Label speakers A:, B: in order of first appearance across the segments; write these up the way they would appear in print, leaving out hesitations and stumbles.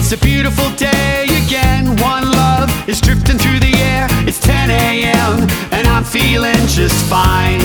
A: It's a beautiful day again. One love is drifting through the air. It's 10 a.m. and I'm feeling just fine.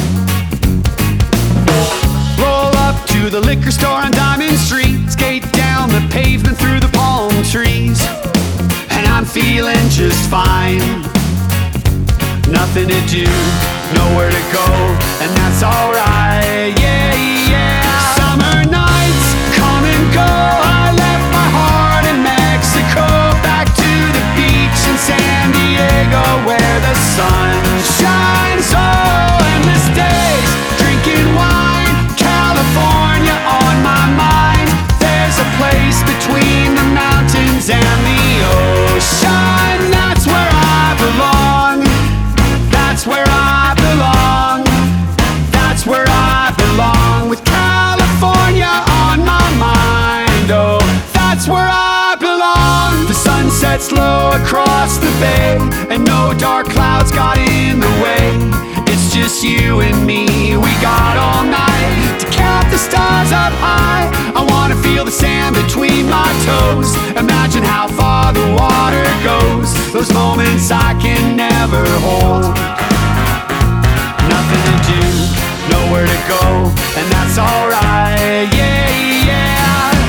A: Roll up to the liquor store on Diamond Street, skate down the pavement through the palm trees, and I'm feeling just fine. Nothing to do, nowhere to go, and that's alright, yeah, yeah. Summer nights come and go. I left my heart in Mexico, back to the beach in San Diego, where the sun shines. Oh, endless days, drinking wine, California on my mind. There's a place between the mountains and the ocean. That's where I belong. That's where I belong. That's where I belong, with California on my mind. Oh, that's where I belong. The sun sets low across the bay, and no dark clouds got in the way. It's just you and me, we got all night to count the stars up high. I wanna feel the sand between my toes, imagine how far the water goes. Those moments I can never hold. Nothing to do, nowhere to go, and that's alright, yeah, yeah.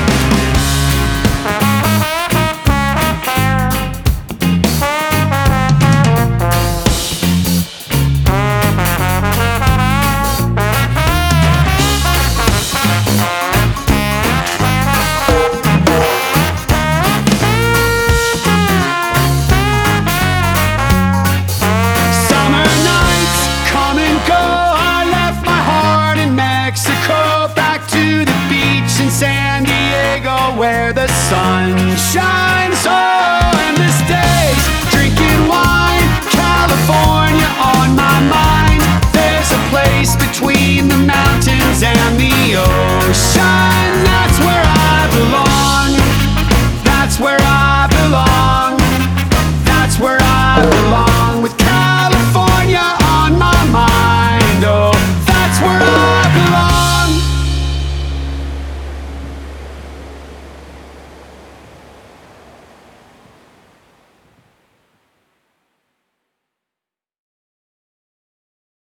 A: San Diego, where the sun shines. Oh, endless days, drinking wine, California on my mind. There's a place between the mountains and the ocean.